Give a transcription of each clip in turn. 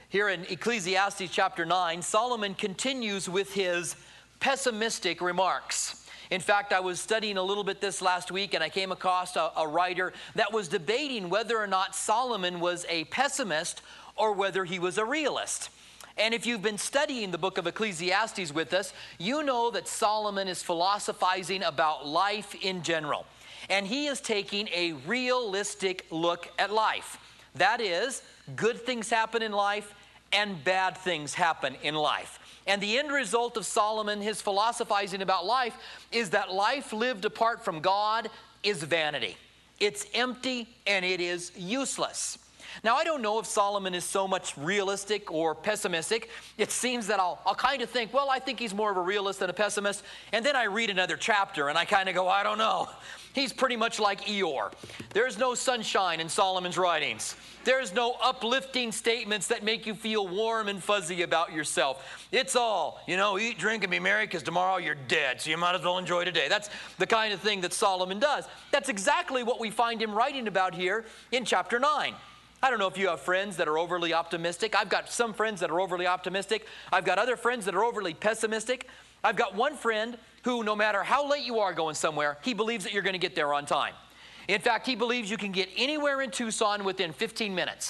Here in Ecclesiastes chapter 9, Solomon continues with his pessimistic remarks. In fact, I was studying a little bit this last week, and I came across a writer that was debating whether or not Solomon was a pessimist or whether he was a realist. And if you've been studying the book of Ecclesiastes with us, you know that Solomon is philosophizing about life in general. And he is taking a realistic look at life. That is, good things happen in life and bad things happen in life. And the end result of Solomon, his philosophizing about life, is that life lived apart from God is vanity. It's empty and it is useless. Now, I don't know if Solomon is so much realistic or pessimistic. It seems that I'll kind of think, well, I think he's more of a realist than a pessimist. And then I read another chapter and I kind of go, I don't know. He's pretty much like Eeyore. There's no sunshine in Solomon's writings. There's no uplifting statements that make you feel warm and fuzzy about yourself. It's all, eat, drink, and be merry because tomorrow you're dead, so you might as well enjoy today. That's the kind of thing that Solomon does. That's exactly what we find him writing about here in chapter 9. I don't know if you have friends that are overly optimistic. I've got some friends that are overly optimistic. I've got other friends that are overly pessimistic. I've got one friend who, no matter how late you are going somewhere, he believes that you're going to get there on time. In fact, he believes you can get anywhere in Tucson within 15 minutes.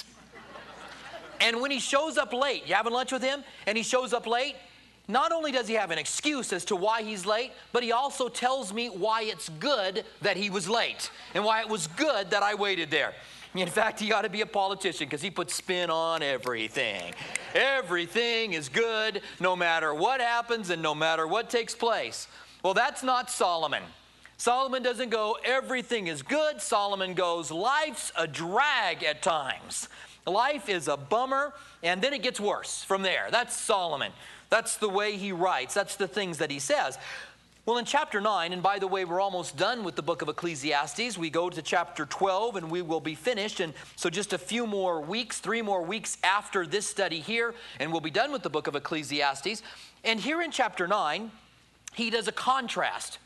And when he shows up late, you having lunch with him, and he shows up late, not only does he have an excuse as to why he's late, but he also tells me why it's good that he was late and why it was good that I waited there. In fact, he ought to be a politician because he puts spin on everything. Everything is good no matter what happens and no matter what takes place. Well, that's not Solomon. Solomon doesn't go, everything is good. Solomon goes, life's a drag at times. Life is a bummer, and then it gets worse from there. That's Solomon. That's the way he writes. That's the things that he says. Well, in chapter 9, and by the way, we're almost done with the book of Ecclesiastes. We go to chapter 12, and we will be finished. And so just a few more weeks, 3 more weeks after this study here, and we'll be done with the book of Ecclesiastes. And here in chapter 9, he does a contrast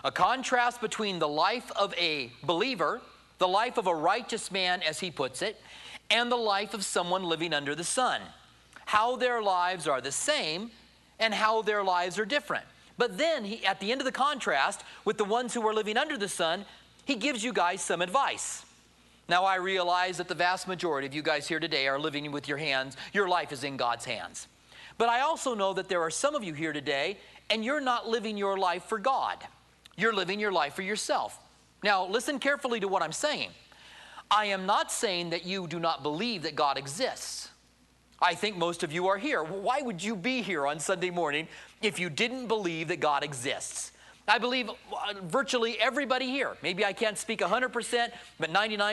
between the life of a believer, the life of a righteous man, as he puts it, and the life of someone living under the sun. How their lives are the same and how their lives are different. But then, at the end of the contrast with the ones who are living under the sun, he gives you guys some advice. Now, I realize that the vast majority of you guys here today are living with your hands. Your life is in God's hands. But I also know that there are some of you here today, and you're not living your life for God. You're living your life for yourself. Now, listen carefully to what I'm saying. I am not saying that you do not believe that God exists. I think most of you are here. Why would you be here on Sunday morning if you didn't believe that God exists? I believe virtually everybody here, maybe I can't speak 100%, but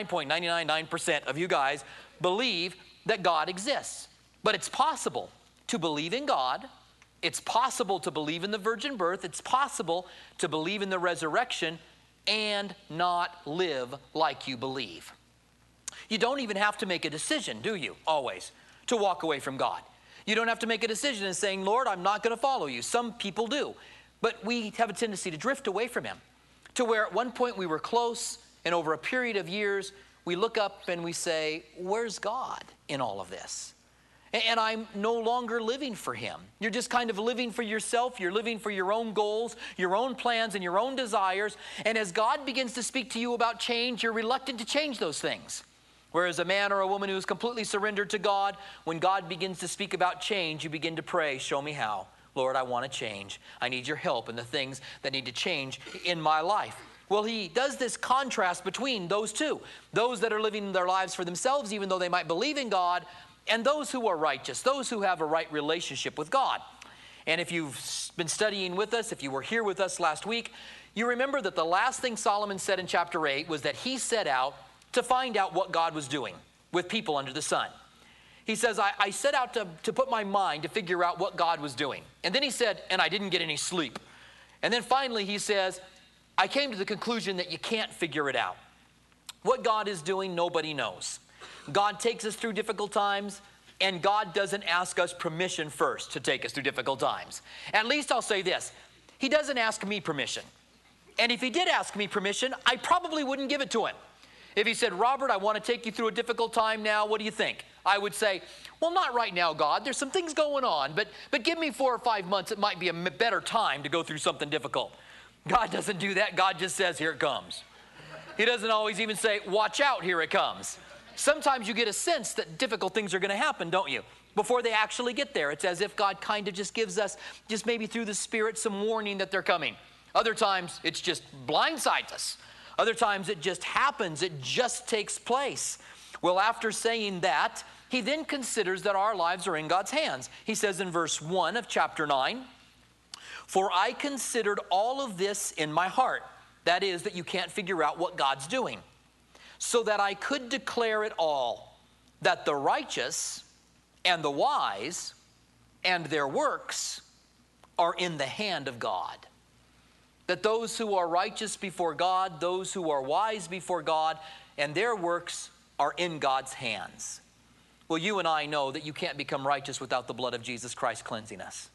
99.999% of you guys believe that God exists. But it's possible to believe in God. It's possible to believe in the virgin birth. It's possible to believe in the resurrection and not live like you believe. You don't even have to make a decision, do you, always, to walk away from God. You don't have to make a decision and saying, Lord, I'm not going to follow you. Some people do. But we have a tendency to drift away from him, to where at one point we were close, and over a period of years, we look up and we say, where's God in all of this? And I'm no longer living for him. You're just kind of living for yourself. You're living for your own goals, your own plans, and your own desires. And as God begins to speak to you about change, you're reluctant to change those things. Whereas a man or a woman who is completely surrendered to God, when God begins to speak about change, you begin to pray, show me how. Lord, I want to change. I need your help in the things that need to change in my life. Well, he does this contrast between those two. Those that are living their lives for themselves, even though they might believe in God, and those who are righteous, those who have a right relationship with God. And if you've been studying with us, if you were here with us last week, you remember that the last thing Solomon said in chapter 8 was that he set out to find out what God was doing with people under the sun. He says, I set out to put my mind to figure out what God was doing. And then he said, and I didn't get any sleep. And then finally he says, I came to the conclusion that you can't figure it out. What God is doing, nobody knows. God takes us through difficult times, and God doesn't ask us permission first to take us through difficult times. At least I'll say this, he doesn't ask me permission. And if he did ask me permission, I probably wouldn't give it to him. If he said, Robert, I want to take you through a difficult time now, what do you think? I would say, well, not right now, God. There's some things going on, but give me 4 or 5 months. It might be a better time to go through something difficult. God doesn't do that. God just says, here it comes. He doesn't always even say, watch out, here it comes. Sometimes you get a sense that difficult things are going to happen, don't you? Before they actually get there, it's as if God kind of just gives us, just maybe through the Spirit, some warning that they're coming. Other times, it's just blindsides us. Other times, it just happens. It just takes place. Well, after saying that, he then considers that our lives are in God's hands. He says in verse 1 of chapter 9, "For I considered all of this in my heart." That is, that you can't figure out what God's doing. "So that I could declare it all, that the righteous and the wise and their works are in the hand of God." That those who are righteous before God, those who are wise before God, and their works are in God's hands. Well, you and I know that you can't become righteous without the blood of Jesus Christ cleansing us.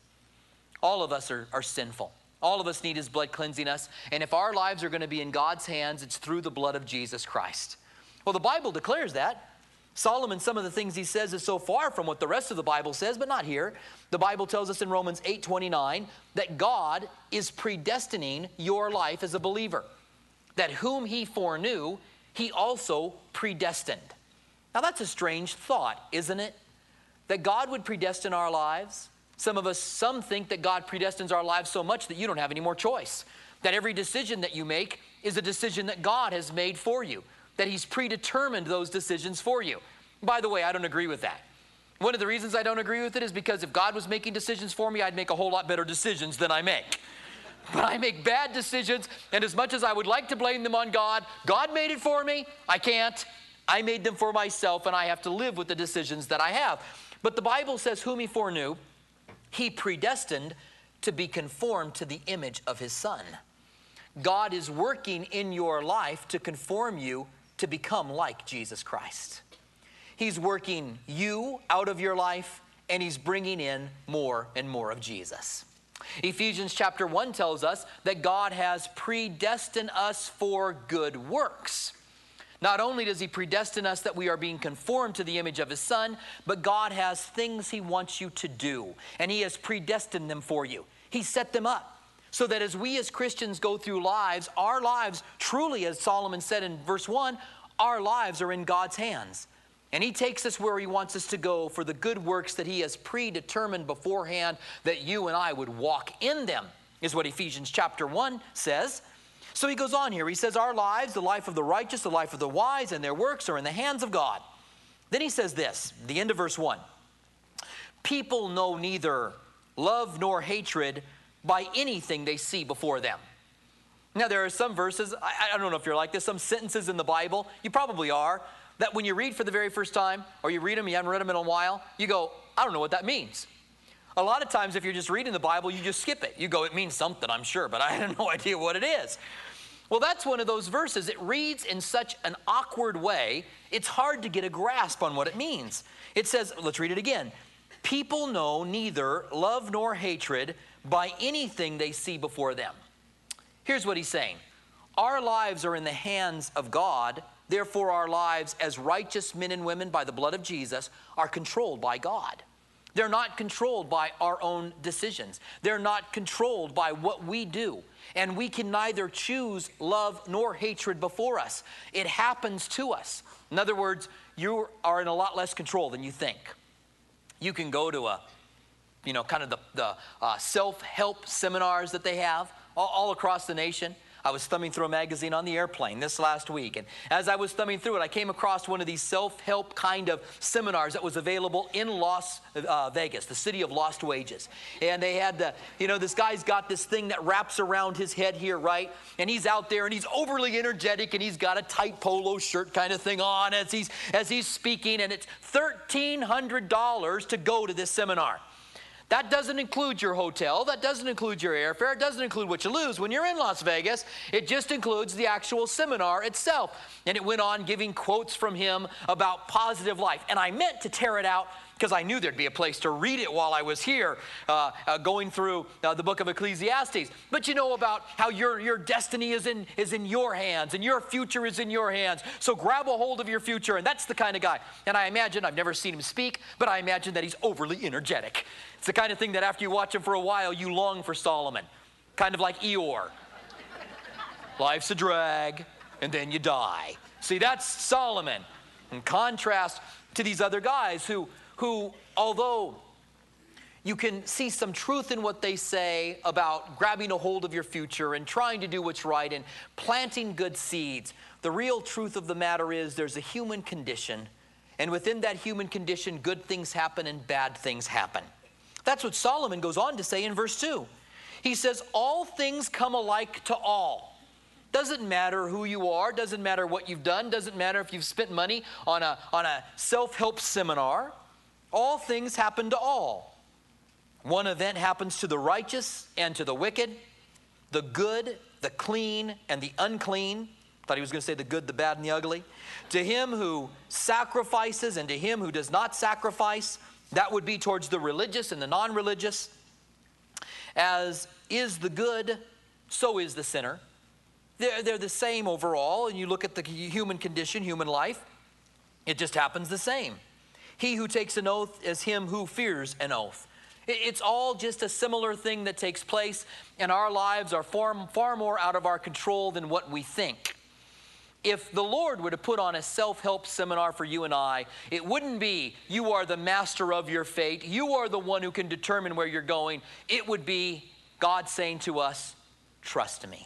All of us are sinful. All of us need his blood cleansing us. And if our lives are going to be in God's hands, it's through the blood of Jesus Christ. Well, the Bible declares that. Solomon, some of the things he says is so far from what the rest of the Bible says, but not here. The Bible tells us in Romans 8:29 that God is predestining your life as a believer. That whom he foreknew, he also predestined. Now that's a strange thought, isn't it? That God would predestine our lives. Some think that God predestines our lives so much that you don't have any more choice. That every decision that you make is a decision that God has made for you. That he's predetermined those decisions for you. By the way, I don't agree with that. One of the reasons I don't agree with it is because if God was making decisions for me, I'd make a whole lot better decisions than I make. But I make bad decisions, and as much as I would like to blame them on God, God made it for me. I can't. I made them for myself, and I have to live with the decisions that I have. But the Bible says, whom he foreknew, he predestined to be conformed to the image of his Son. God is working in your life to conform you to become like Jesus Christ. He's working you out of your life, and he's bringing in more and more of Jesus. Ephesians chapter 1 tells us that God has predestined us for good works. Not only does he predestine us that we are being conformed to the image of his Son, but God has things he wants you to do, and he has predestined them for you. He set them up so that as we as Christians go through lives, our lives truly, as Solomon said in verse 1, our lives are in God's hands. And he takes us where he wants us to go for the good works that he has predetermined beforehand that you and I would walk in them, is what Ephesians chapter 1 says. So he goes on here. He says, our lives, the life of the righteous, the life of the wise, and their works are in the hands of God. Then he says this, the end of verse 1. People know neither love nor hatred by anything they see before them. Now, there are some verses, I don't know if you're like this, some sentences in the Bible, you probably are, that when you read for the very first time, or you read them, you haven't read them in a while, you go, I don't know what that means. A lot of times, if you're just reading the Bible, you just skip it. You go, it means something, I'm sure, but I have no idea what it is. Well, that's one of those verses. It reads in such an awkward way, it's hard to get a grasp on what it means. It says, let's read it again. People know neither love nor hatred by anything they see before them. Here's what he's saying. Our lives are in the hands of God. Therefore, our lives as righteous men and women by the blood of Jesus are controlled by God. They're not controlled by our own decisions. They're not controlled by what we do. And we can neither choose love nor hatred before us. It happens to us. In other words, you are in a lot less control than you think. You can go to kind of the self-help seminars that they have all across the nation. I was thumbing through a magazine on the airplane this last week, and as I was thumbing through it, I came across one of these self-help kind of seminars that was available in Las Vegas, the city of lost wages. And they had this guy's got this thing that wraps around his head here, right? And he's out there, and he's overly energetic, and he's got a tight polo shirt kind of thing on as he's speaking, and it's $1,300 to go to this seminar. That doesn't include your hotel. That doesn't include your airfare. It doesn't include what you lose when you're in Las Vegas. It just includes the actual seminar itself. And it went on giving quotes from him about positive life. And I meant to tear it out because I knew there'd be a place to read it while I was here going through the book of Ecclesiastes. But you know about how your destiny is in your hands, and your future is in your hands. So grab a hold of your future, and that's the kind of guy. And I imagine, I've never seen him speak, but I imagine that he's overly energetic. It's the kind of thing that after you watch him for a while, you long for Solomon. Kind of like Eeyore. Life's a drag, and then you die. See, that's Solomon. In contrast to these other guys who although you can see some truth in what they say about grabbing a hold of your future and trying to do what's right and planting good seeds, the real truth of the matter is there's a human condition, and within that human condition, good things happen and bad things happen. That's what Solomon goes on to say in verse 2. He says, all things come alike to all. Doesn't matter who you are, doesn't matter what you've done, doesn't matter if you've spent money on a self-help seminar. All things happen to all. One event happens to the righteous and to the wicked, the good, the clean, and the unclean. Thought he was going to say the good, the bad, and the ugly. To him who sacrifices and to him who does not sacrifice, that would be towards the religious and the non-religious. As is the good, so is the sinner. They're the same overall, and you look at the human condition, human life, it just happens the same. He who takes an oath is him who fears an oath. It's all just a similar thing that takes place, and our lives are far more out of our control than what we think. If the Lord were to put on a self-help seminar for you and I, it wouldn't be, you are the master of your fate, you are the one who can determine where you're going. It would be God saying to us, trust me.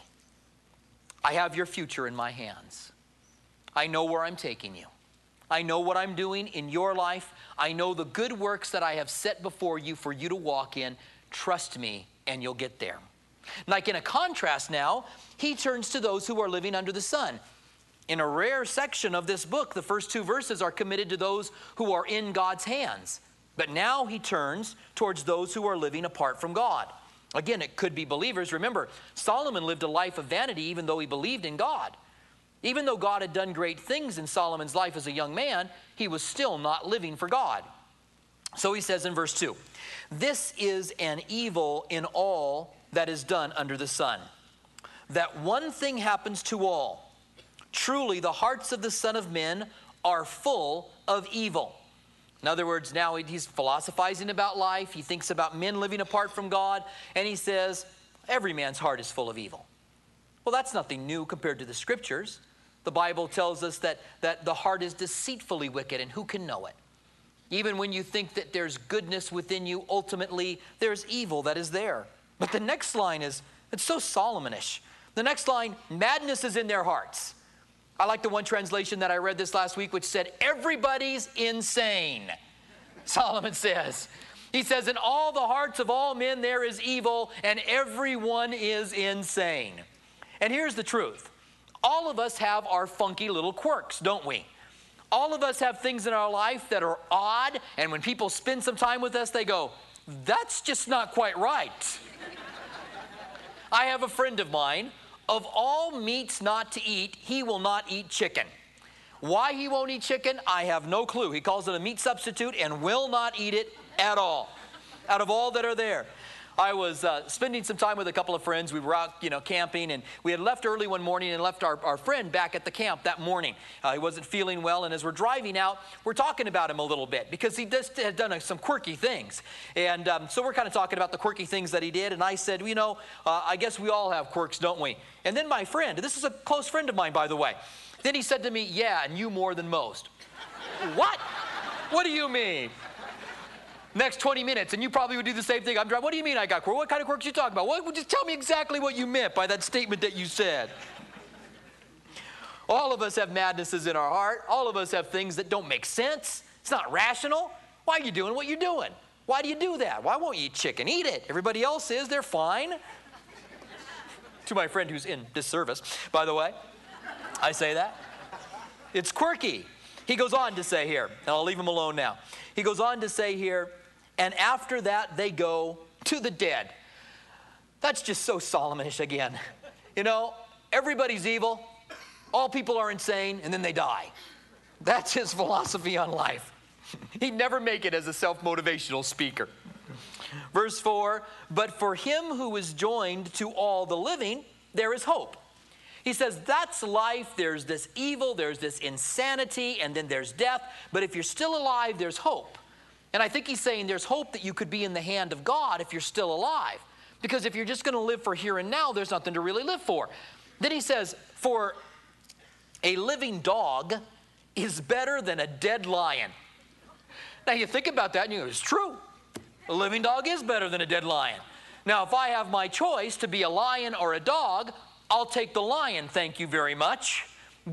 I have your future in my hands. I know where I'm taking you. I know what I'm doing in your life. I know the good works that I have set before you for you to walk in. Trust me, and you'll get there. Like in a contrast now, he turns to those who are living under the sun. In a rare section of this book, the first two verses are committed to those who are in God's hands. But now he turns towards those who are living apart from God. Again, it could be believers. Remember, Solomon lived a life of vanity even though he believed in God. Even though God had done great things in Solomon's life as a young man, he was still not living for God. So he says in verse 2, this is an evil in all that is done under the sun, that one thing happens to all. Truly, the hearts of the Son of Men are full of evil. In other words, now he's philosophizing about life. He thinks about men living apart from God. And he says, every man's heart is full of evil. Well, that's nothing new compared to the Scriptures. The Bible tells us that the heart is deceitfully wicked, and who can know it? Even when you think that there's goodness within you, ultimately there's evil that is there. But the next line it's so Solomonish. The next line, madness is in their hearts. I like the one translation that I read this last week, which said, everybody's insane, Solomon says. He says, in all the hearts of all men there is evil, and everyone is insane. And here's the truth. All of us have our funky little quirks, don't we? All of us have things in our life that are odd, and when people spend some time with us, they go, that's just not quite right. I have a friend of mine. Of all meats not to eat, he will not eat chicken. Why he won't eat chicken, I have no clue. He calls it a meat substitute and will not eat it at all, out of all that are there. I was spending some time with a couple of friends. We were out, camping, and we had left early one morning and left our friend back at the camp that morning. He wasn't feeling well, and as we're driving out, we're talking about him a little bit because he just had done some quirky things. And so we're kind of talking about the quirky things that he did, and I said, I guess we all have quirks, don't we? And then my friend, this is a close friend of mine, by the way, then he said to me, yeah, and you more than most. What? What do you mean? Next 20 minutes, and you probably would do the same thing. I'm driving. What do you mean I got quirks? What kind of quirks are you talking about? Well, just tell me exactly what you meant by that statement that you said. All of us have madnesses in our heart. All of us have things that don't make sense. It's not rational. Why are you doing what you're doing? Why do you do that? Why won't you eat chicken? Eat it. Everybody else is. They're fine. To my friend who's in this service, by the way, I say that. It's quirky. He goes on to say here, and I'll leave him alone now. He goes on to say here, and after that they go to the dead. That's just so Solomonish again. Everybody's evil, all people are insane, and then they die. That's his philosophy on life. He'd never make it as a self-motivational speaker. Verse 4, but for him who is joined to all the living, there is hope. He says, that's life. There's this evil, there's this insanity, and then there's death. But if you're still alive, there's hope. And I think he's saying there's hope that you could be in the hand of God if you're still alive. Because if you're just going to live for here and now, there's nothing to really live for. Then he says, for a living dog is better than a dead lion. Now you think about that and you go, it's true. A living dog is better than a dead lion. Now if I have my choice to be a lion or a dog, I'll take the lion, thank you very much.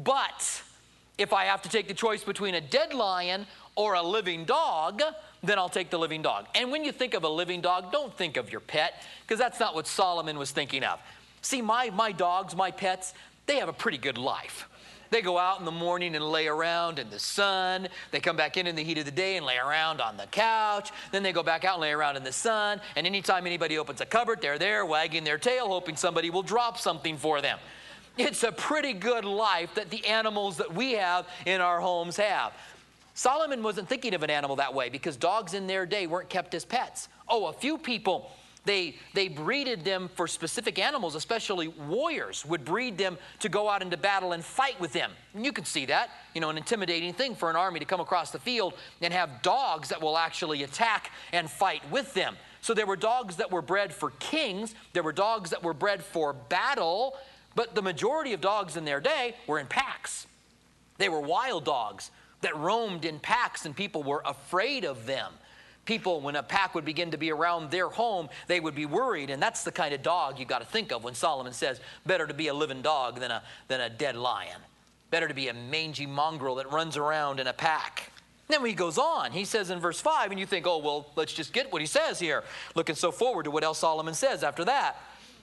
But if I have to take the choice between a dead lion or a living dog, then I'll take the living dog. And when you think of a living dog, don't think of your pet, because that's not what Solomon was thinking of. See, my dogs, my pets, they have a pretty good life. They go out in the morning and lay around in the sun. They come back in the heat of the day and lay around on the couch. Then they go back out and lay around in the sun. And anytime anybody opens a cupboard, they're there wagging their tail, hoping somebody will drop something for them. It's a pretty good life that the animals that we have in our homes have. Solomon wasn't thinking of an animal that way because dogs in their day weren't kept as pets. Oh, a few people, they breeded them for specific animals, especially warriors would breed them to go out into battle and fight with them. And you can see that, an intimidating thing for an army to come across the field and have dogs that will actually attack and fight with them. So there were dogs that were bred for kings. There were dogs that were bred for battle. But the majority of dogs in their day were in packs. They were wild dogs that roamed in packs, and people were afraid of them. People, when a pack would begin to be around their home, they would be worried, and that's the kind of dog you got to think of when Solomon says, better to be a living dog than a dead lion. Better to be a mangy mongrel that runs around in a pack. Then when he goes on, he says in verse 5, and you think, oh, well, let's just get what he says here. Looking so forward to what else Solomon says after that.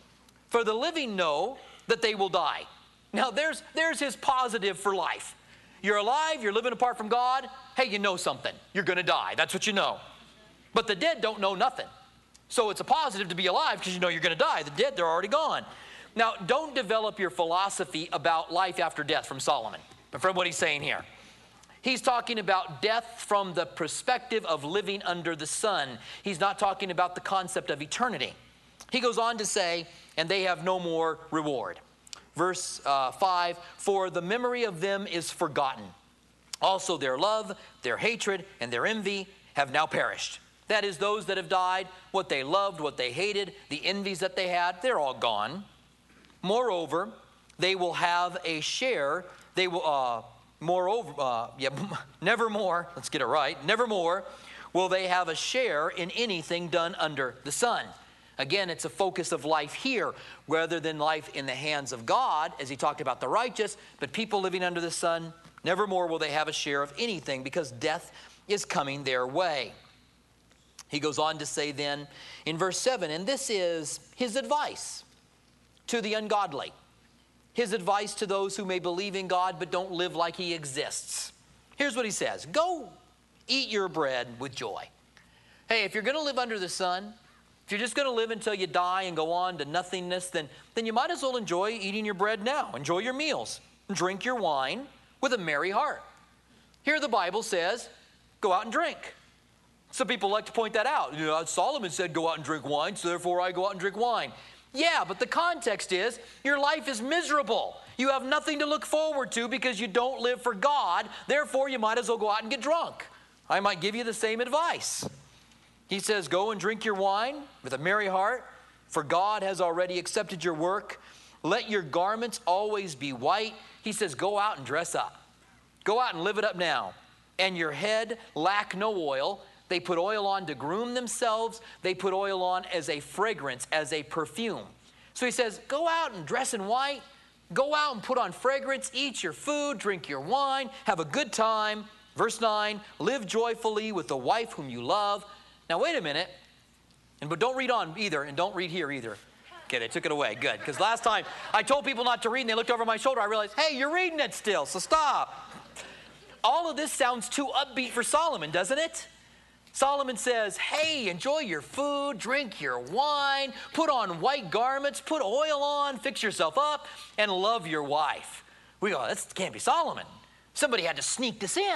For the living know that they will die. Now, there's his positive for life. You're alive, you're living apart from God. Hey, you know something. You're going to die. That's what you know. But the dead don't know nothing. So it's a positive to be alive because you know you're going to die. The dead, they're already gone. Now, don't develop your philosophy about life after death from Solomon, but from what he's saying here. He's talking about death from the perspective of living under the sun. He's not talking about the concept of eternity. He goes on to say, and they have no more reward. Verse 5, for the memory of them is forgotten. Also their love, their hatred, and their envy have now perished. That is, those that have died, what they loved, what they hated, the envies that they had, they're all gone. Moreover, they will have a share. They will, nevermore, let's get it right, nevermore will they have a share in anything done under the sun. Again, it's a focus of life here rather than life in the hands of God, as he talked about the righteous, but people living under the sun, nevermore will they have a share of anything because death is coming their way. He goes on to say then in verse 7, and this is his advice to the ungodly. His advice to those who may believe in God but don't live like he exists. Here's what he says. Go eat your bread with joy. Hey, if you're going to live under the sun, if you're just going to live until you die and go on to nothingness, then you might as well enjoy eating your bread now. Enjoy your meals. Drink your wine with a merry heart. Here the Bible says, go out and drink. Some people like to point that out. Solomon said go out and drink wine, so therefore I go out and drink wine. Yeah, but the context is your life is miserable. You have nothing to look forward to because you don't live for God. Therefore, you might as well go out and get drunk. I might give you the same advice. He says, go and drink your wine with a merry heart, for God has already accepted your work. Let your garments always be white. He says, go out and dress up. Go out and live it up now. And your head lack no oil. They put oil on to groom themselves. They put oil on as a fragrance, as a perfume. So he says, go out and dress in white. Go out and put on fragrance. Eat your food, drink your wine, have a good time. Verse 9, live joyfully with the wife whom you love. Now, wait a minute, but don't read on either, and don't read here either. Okay, they took it away. Good, because last time I told people not to read, and they looked over my shoulder. I realized, hey, you're reading it still, so stop. All of this sounds too upbeat for Solomon, doesn't it? Solomon says, hey, enjoy your food, drink your wine, put on white garments, put oil on, fix yourself up, and love your wife. We go, that can't be Solomon. Somebody had to sneak this in.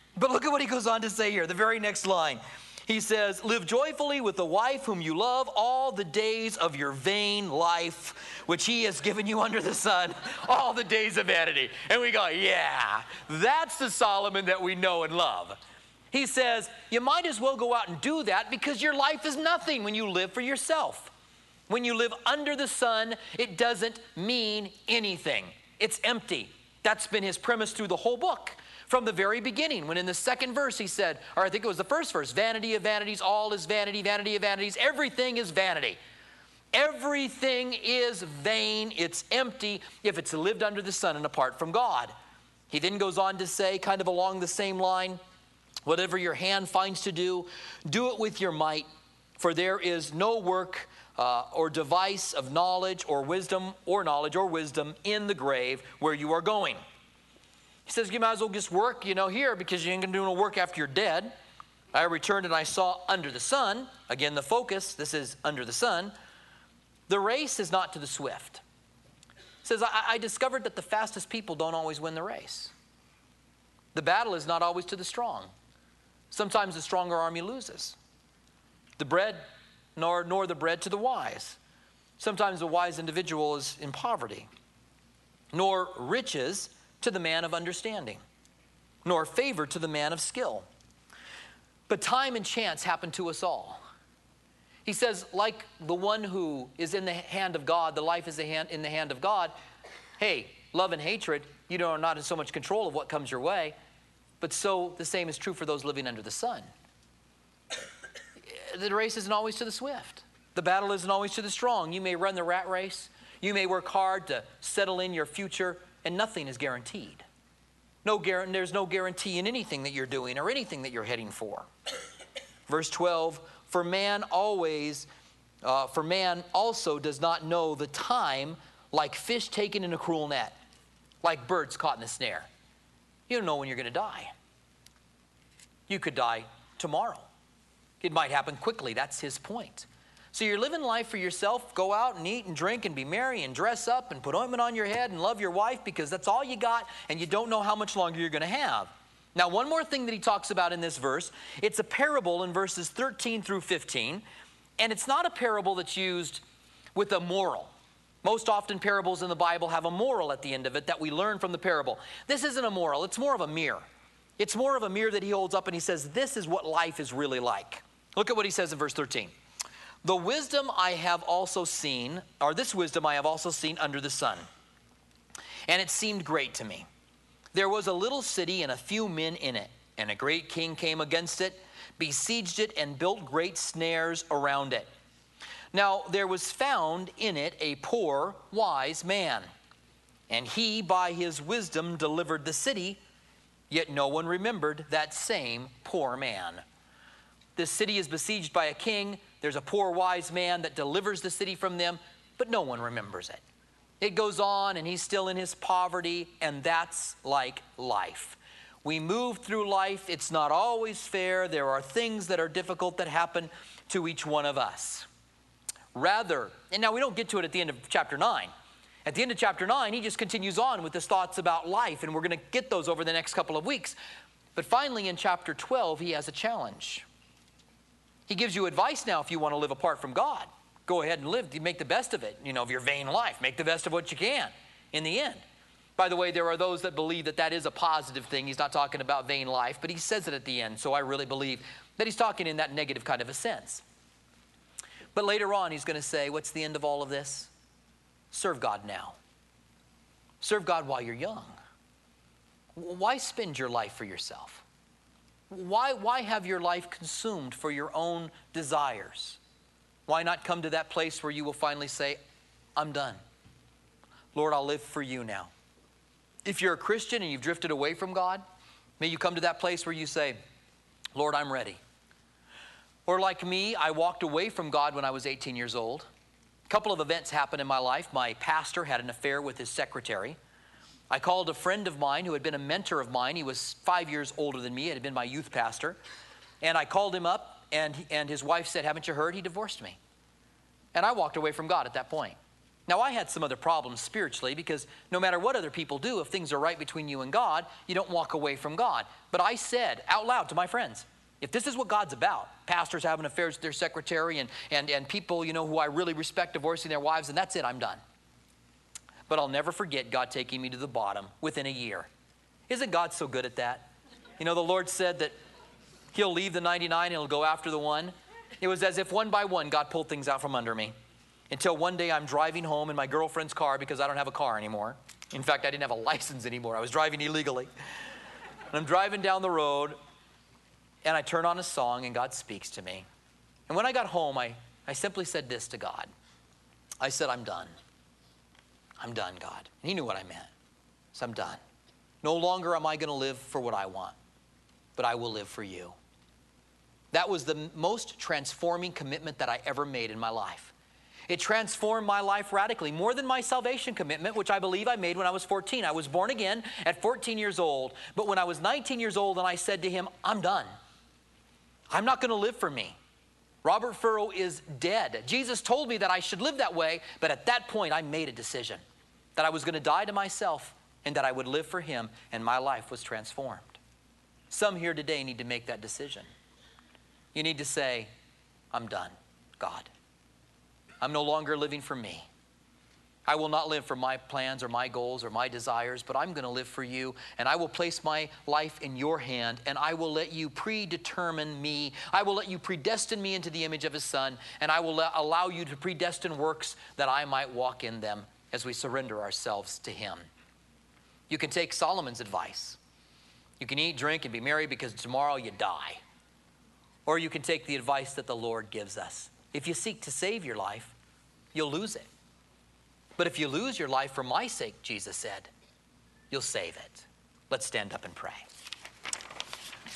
But look at what he goes on to say here, the very next line. He says, live joyfully with the wife whom you love all the days of your vain life, which he has given you under the sun, all the days of vanity. And we go, yeah, that's the Solomon that we know and love. He says, you might as well go out and do that because your life is nothing when you live for yourself. When you live under the sun, it doesn't mean anything. It's empty. That's been his premise through the whole book. From the very beginning, when in the second verse he said, or I think it was the first verse, vanity of vanities, all is vanity, vanity of vanities, everything is vanity. Everything is vain, it's empty if it's lived under the sun and apart from God. He then goes on to say, kind of along the same line, whatever your hand finds to do, do it with your might, for there is no work or device of knowledge or wisdom in the grave where you are going. He says, you might as well just work, here because you ain't going to do no work after you're dead. I returned and I saw under the sun, again the focus, this is under the sun, the race is not to the swift. He says, I discovered that the fastest people don't always win the race. The battle is not always to the strong. Sometimes the stronger army loses. The bread, nor the bread to the wise. Sometimes the wise individual is in poverty. Nor riches to the man of understanding, nor favor to the man of skill. But time and chance happen to us all. He says, like the one who is in the hand of God, the life is in the hand of God. Hey, love and hatred, are not in so much control of what comes your way, but so the same is true for those living under the sun. The race isn't always to the swift. The battle isn't always to the strong. You may run the rat race. You may work hard to settle in your future, and nothing is guaranteed. There's no guarantee in anything that you're doing or anything that you're heading for. Verse 12, for man also does not know the time like fish taken in a cruel net, like birds caught in a snare. You don't know when you're going to die. You could die tomorrow. It might happen quickly. That's his point. So you're living life for yourself. Go out and eat and drink and be merry and dress up and put ointment on your head and love your wife because that's all you got and you don't know how much longer you're going to have. Now, one more thing that he talks about in this verse, it's a parable in verses 13 through 15, and it's not a parable that's used with a moral. Most often parables in the Bible have a moral at the end of it that we learn from the parable. This isn't a moral. It's more of a mirror. It's more of a mirror that he holds up and he says, this is what life is really like. Look at what he says in verse 13. The wisdom I have also seen, or this wisdom I have also seen under the sun, and it seemed great to me. There was a little city and a few men in it, and a great king came against it, besieged it, and built great snares around it. Now there was found in it a poor, wise man, and he by his wisdom delivered the city, yet no one remembered that same poor man. This city is besieged by a king. There's a poor wise man that delivers the city from them, but no one remembers it. It goes on and he's still in his poverty, and that's like life. We move through life. It's not always fair. There are things that are difficult that happen to each one of us. Rather, and now we don't get to it at the end of chapter 9. At the end of chapter 9, he just continues on with his thoughts about life, and we're going to get those over the next couple of weeks. But finally in chapter 12, he has a challenge. He gives you advice now if you want to live apart from God. Go ahead and live, make the best of it, of your vain life. Make the best of what you can in the end. By the way, there are those that believe that that is a positive thing. He's not talking about vain life, but he says it at the end. So I really believe that he's talking in that negative kind of a sense. But later on, he's going to say, what's the end of all of this? Serve God now. Serve God while you're young. Why spend your life for yourself? Why have your life consumed for your own desires? Why not come to that place where you will finally say, I'm done. Lord, I'll live for you now. If you're a Christian and you've drifted away from God, may you come to that place where you say, Lord, I'm ready. Or like me, I walked away from God when I was 18 years old. A couple of events happened in my life. My pastor had an affair with his secretary. I called a friend of mine who had been a mentor of mine. He was 5 years older than me. He had been my youth pastor. And I called him up, and his wife said, haven't you heard? He divorced me. And I walked away from God at that point. Now, I had some other problems spiritually because no matter what other people do, if things are right between you and God, you don't walk away from God. But I said out loud to my friends, if this is what God's about, pastors having affairs with their secretary and people, you know, who I really respect divorcing their wives, and that's it, I'm done. But I'll never forget God taking me to the bottom within a year. Isn't God so good at that? You know, the Lord said that he'll leave the 99 and he'll go after the one. It was as if one by one God pulled things out from under me. Until one day I'm driving home in my girlfriend's car because I don't have a car anymore. In fact, I didn't have a license anymore. I was driving illegally. And I'm driving down the road, and I turn on a song, and God speaks to me. And when I got home, I simply said this to God. I said, I'm done. I'm done, God. And he knew what I meant. So I'm done. No longer am I going to live for what I want, but I will live for you. That was the most transforming commitment that I ever made in my life. It transformed my life radically, more than my salvation commitment, which I believe I made when I was 14. I was born again at 14 years old, but when I was 19 years old and I said to him, I'm done. I'm not going to live for me. Robert Furrow is dead. Jesus told me that I should live that way, but at that point I made a decision that I was going to die to myself and that I would live for him, and my life was transformed. Some here today need to make that decision. You need to say, I'm done, God. I'm no longer living for me. I will not live for my plans or my goals or my desires, but I'm going to live for you, and I will place my life in your hand, and I will let you predetermine me. I will let you predestine me into the image of his Son, and I will allow you to predestine works that I might walk in them as we surrender ourselves to him. You can take Solomon's advice. You can eat, drink, and be merry because tomorrow you die. Or you can take the advice that the Lord gives us. If you seek to save your life, you'll lose it. But if you lose your life for my sake, Jesus said, you'll save it. Let's stand up and pray.